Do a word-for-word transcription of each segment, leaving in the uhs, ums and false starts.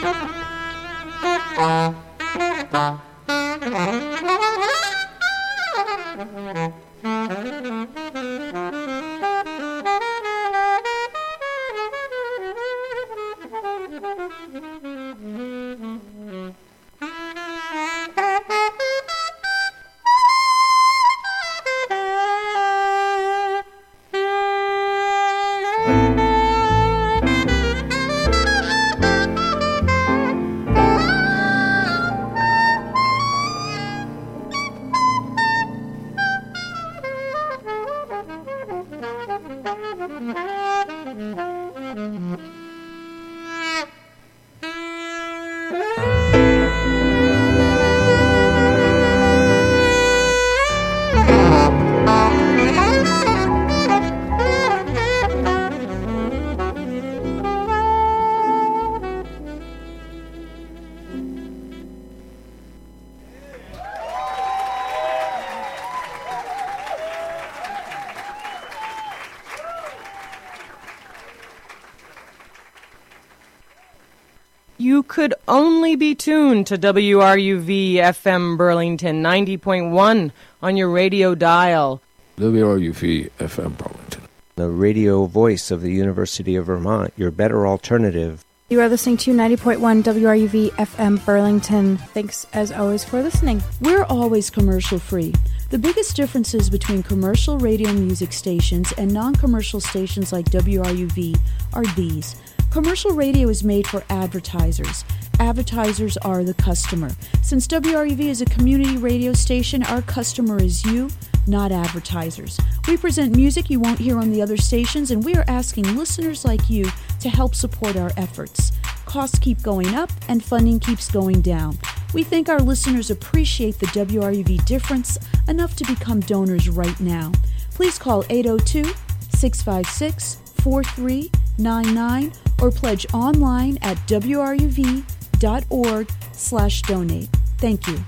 You could only be tuned to W R U V F M Burlington ninety point one on your radio dial. W R U V F M Burlington, the radio voice of the University of Vermont, your better alternative. You are listening to ninety point one W R U V F M Burlington. Thanks, as always, for listening. We're always commercial-free. The biggest differences between commercial radio music stations and non-commercial stations like W R U V are these. Commercial radio is made for advertisers. Advertisers are the customer. Since W R U V is a community radio station, our customer is you, not advertisers. We present music you won't hear on the other stations, and we are asking listeners like you to help support our efforts. Costs keep going up, and funding keeps going down. We think our listeners appreciate the W R U V difference enough to become donors right now. Please call eight oh two, six five six, four three nine nine or pledge online at W R U V dot org slash donate. Thank you.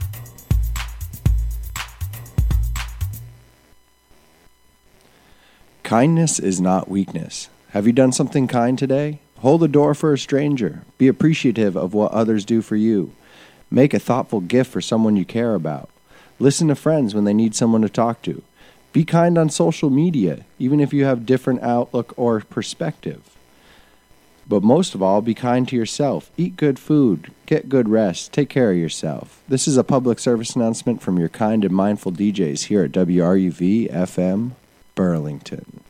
Kindness is not weakness. Have you done something kind today? Hold the door for a stranger. Be appreciative of what others do for you. Make a thoughtful gift for someone you care about. Listen to friends when they need someone to talk to. Be kind on social media, even if you have different outlook or perspective. But most of all, be kind to yourself. Eat good food. Get good rest. Take care of yourself. This is a public service announcement from your kind and mindful D Js here at W R U V F M Burlington.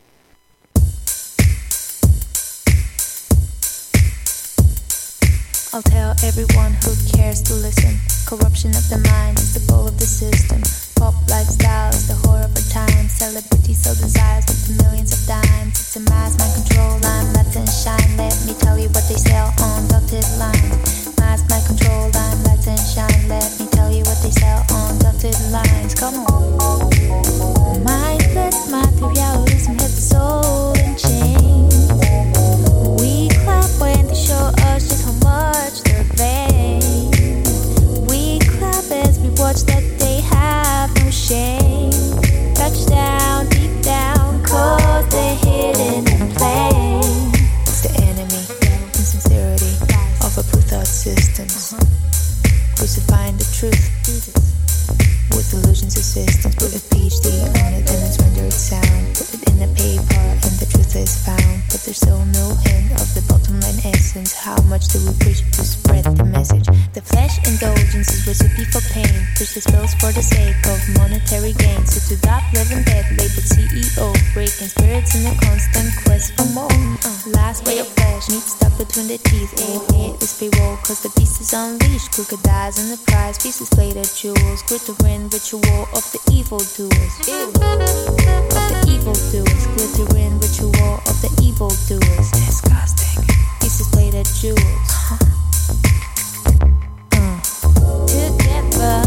I'll tell everyone who cares to listen. Corruption of the mind is the goal of the system. Pop lifestyle is the whore of our time. Celebrity so desires up to millions of dimes. It's a mass mind control line, let them shine. Let me tell you what they sell on dotted lines. Mass mind control line, let them shine. Let me tell you what they sell on dotted lines. Come on. Mindless materialism hits the soul in chains. We clap when they show us just how much they're vain. We clap as we watch that they have no shame. Touchdown, deep down, cause they're hidden in plain. It's the enemy, insincerity of our blue thought systems. Crucifying the truth with illusions of systems. Put a PhD on it and it's rendered sound. Put it in a paper and the truth is found. But there's still no hint of the bottom line essence. How much do we preach to spread the message? The flesh indulgence is recipe for pain. Push the spells for the sake of monetary gain. So to that living dead labeled C E O, breaking spirits in a constant quest for more. uh, Last ray of flesh, meat stuck between the teeth. Ain't it is payroll, cause the beast is unleashed. Crocodiles in the prize, pieces plated jewels. Glittering ritual of the evil doers. Ew. Of the evil doers. Glittering ritual of the evil doers. Disgusting. Pieces plated jewels. uh. Together.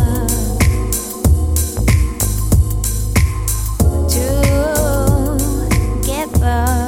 Together.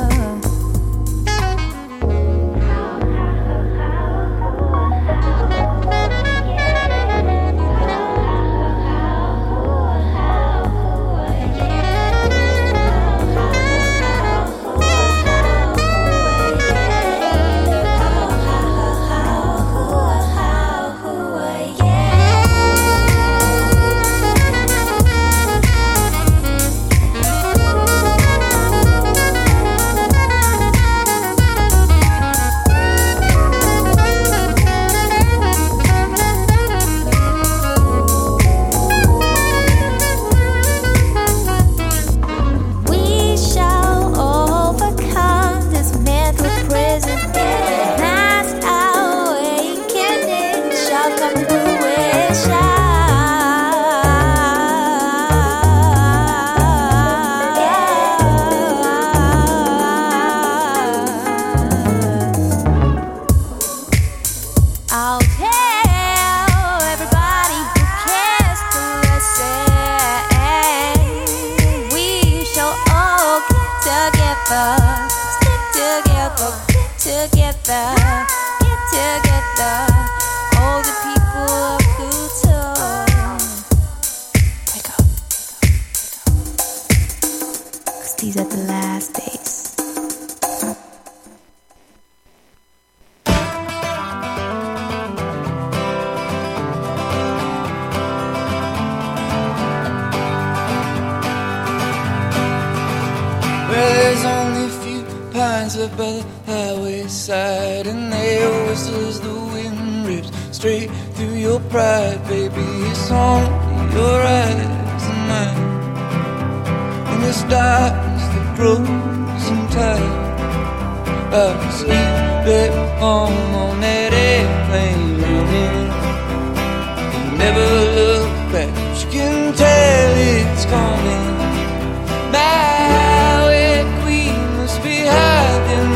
I'll tell everybody who cares to listen. We shall all get together, stick together, get together, get together. All the people of Pluto. Wake up, wake up, wake up. 'Cause these are the last days. Up by the highway side, and they whistles the wind rips straight through your pride, baby. It's only your eyes and mine, and the stars that grows in time. I sleep at home on that airplane running. You never look back, but you can tell it's coming. My way queen must be hiding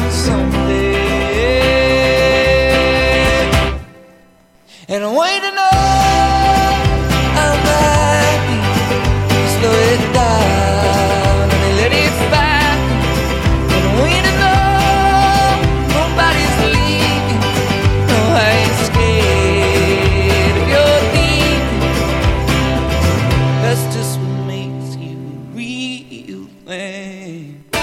someday, and I want to know how might be slow it down and let it find. And I want to know nobody's leaving. No, I ain't scared of your leaving. That's just what makes you real, man.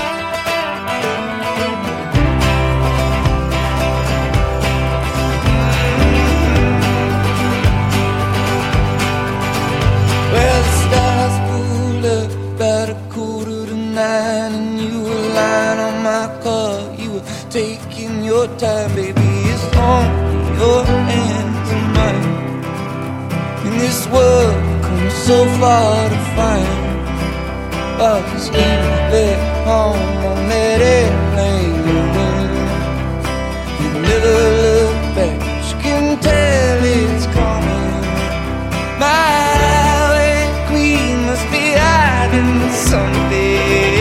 Taking your time, baby, it's only your hands and mine. In this world, come so far to find. I'll just leave it home on that airplane. You never look back, you can tell it's coming. My way queen must be hiding someday.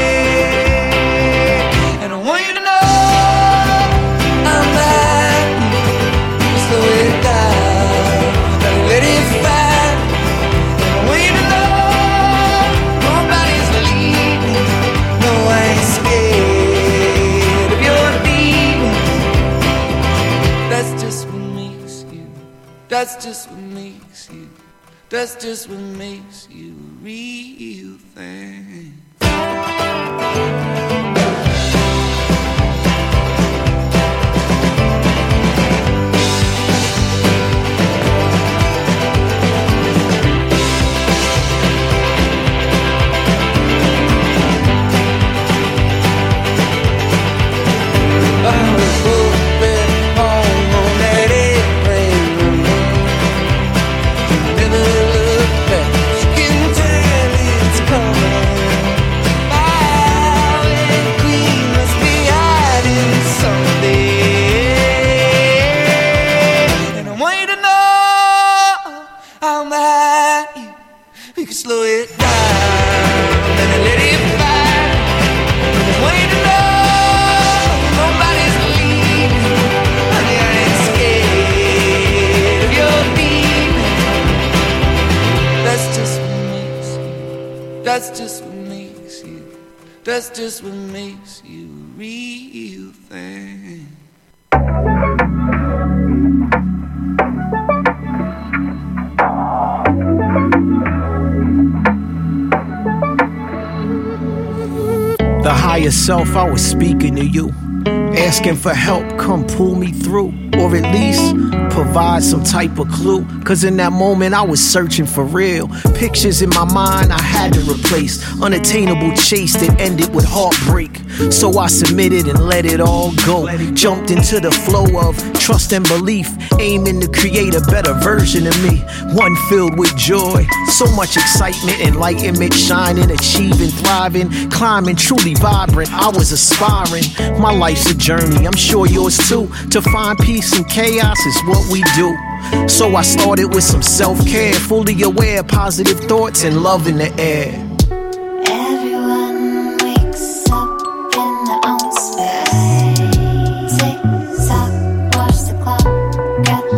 That's just what makes you, that's just what makes you a real thing. Slow it down and let it fly. Wait to know nobody's leaving. Honey, I ain't scared of your leaving. That's just what makes you. That's just what makes you. That's just what makes you a real thing. The higher self, I was speaking to you, asking for help, come pull me through, or at least provide some type of clue. Cause in that moment I was searching for real. Pictures in my mind I had to replace, unattainable chase that ended with heartbreak. So I submitted and let it all go, jumped into the flow of trust and belief, aiming to create a better version of me, one filled with joy, so much excitement, enlightenment, shining, achieving, thriving, climbing, truly vibrant. I was aspiring. My life's a journey, I'm sure yours too. To find peace in chaos is what we do. So I started with some self-care, fully aware, positive thoughts and love in the air. Everyone wakes up in their own space. Tick tock, watch the clock. Got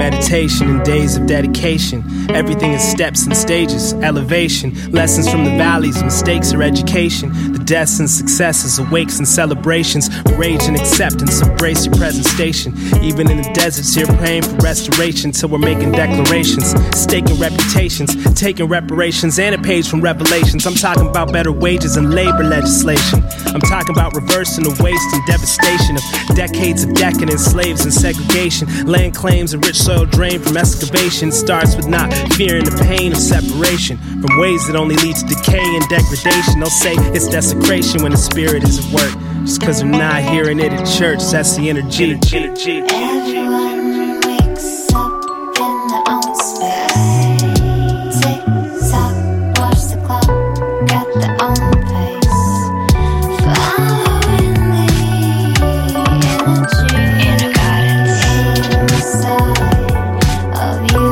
meditation and days of dedication. Everything is steps and stages, elevation, lessons from the valleys, mistakes or education. The deaths and successes, awakes and celebrations, rage and acceptance, embrace your present station. Even in the deserts here praying for restoration, till we're making declarations, staking reputations, taking reparations and a page from Revelations. I'm talking about better wages and labor legislation. I'm talking about reversing the waste and devastation of decades of decadence, slaves and segregation, land claims and rich soil drained from excavation. Starts with not fearing the pain of separation from ways that only lead to decay and degradation. They'll say it's desecration when the spirit is at work, just cause they're not hearing it at church. That's the energy, energy, energy. Everyone wakes up in their own space. Tick tock, watch the clock at their own pace. Following the energy, inner guidance inside of you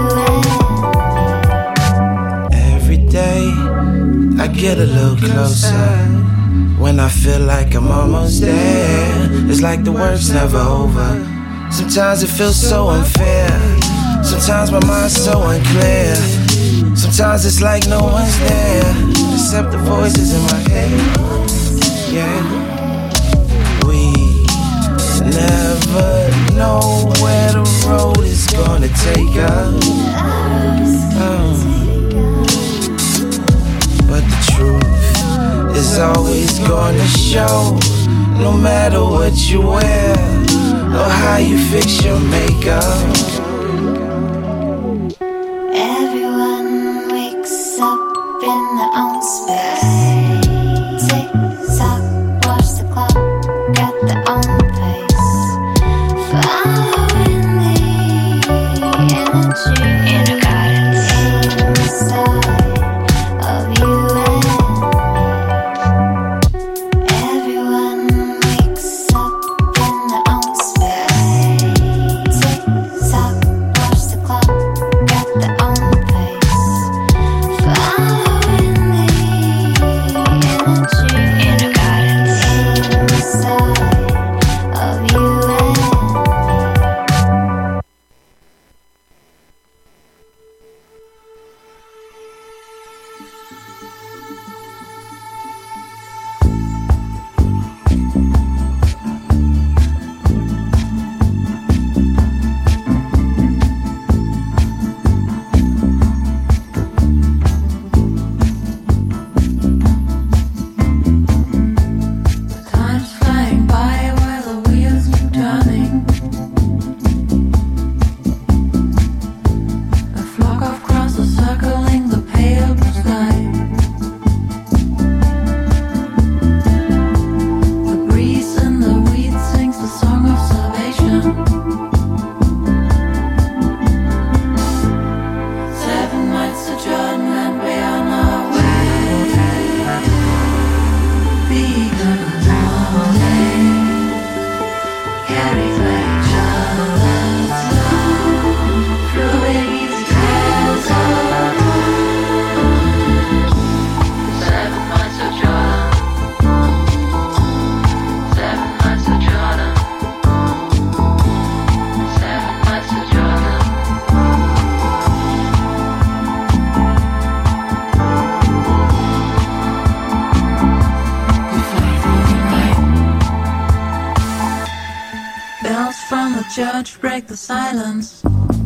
and me. Every day I get a little closer. When I feel like I'm almost there, it's like the work's never over. Sometimes it feels so unfair. Sometimes my mind's so unclear. Sometimes it's like no one's there except the voices in my head. Yeah. We never know where the road is gonna take us. Oh. But the truth is always gonna show, no matter what you wear or how you fix your makeup. Everyone wakes up in their own space. Tick tock, watch the clock at their own pace. Following the energy, inner guidance inside of you and me. Everyone wakes up in their own space. Tick tock, watch the clock at their own pace. Following the energy, inner guidance inside of you and me. Time's flying by while the wheels keep turning. A flock of crows are circling the pale blue sky. The breeze in the weeds sings the song of salvation. Seven miles to Jordan and we on our way. Beacon of morning carries each other's love, flowing easy as a seven miles to Jordan, seven miles to Jordan, seven miles to Jordan. We fly through the night. Bells from the church break the silence.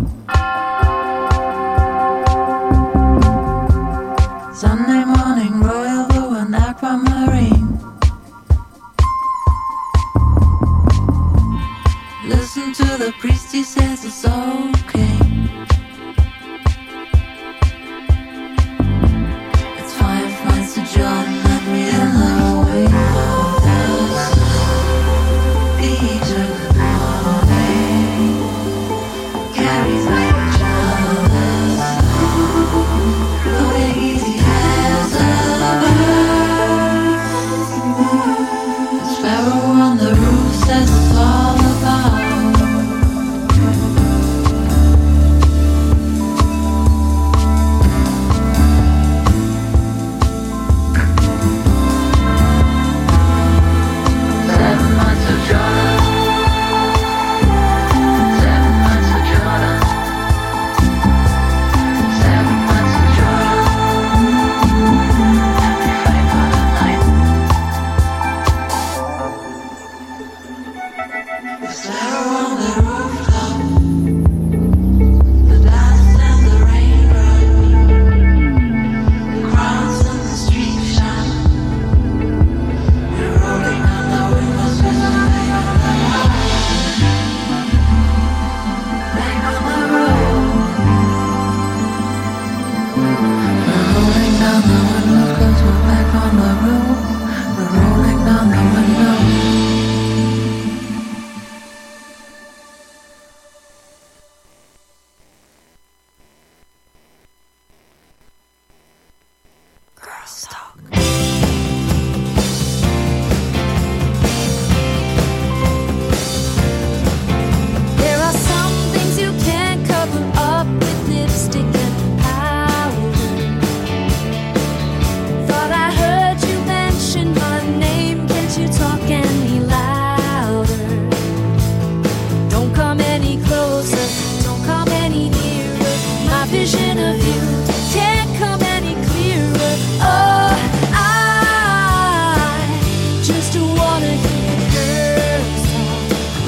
Sunday morning, royal blue and aquamarine. Listen to the priest, he says it's okay. It's five miles to Jordan and we're in the way of this. Beach of the morning carries each other's love, flowing easy as a bird. The sparrow on the roof says it's all about down the road, we're rolling down the window. Girls Talk. There are some things you can't cover up with lipstick and powder. Thought I heard you mention my name. Can't you talk any louder? Don't come any closer. Don't come any nearer. My vision of you can't come any clearer. Oh, I just wanna hear girls talk.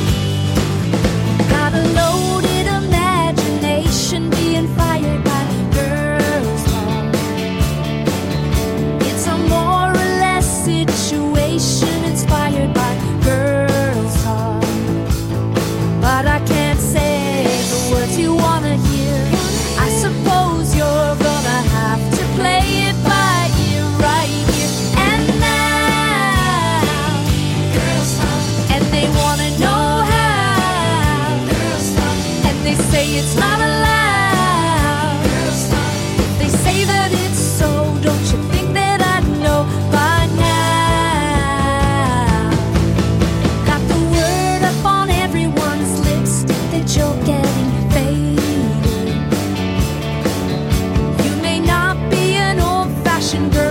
Got a loaded imagination being fired by girls talk. It's a more or less situation inspired by girls talk. But I can't say the words you wanna hear. I suppose you're gonna have to play it by ear right here and now. Girls talk. And they wanna know how. Girls talk. And they say it's not allowed. Girls talk. They say that it's so. Don't you think that I'd know by now? Got the word up on everyone's lips that you're getting faded. You may not be an old-fashioned girl,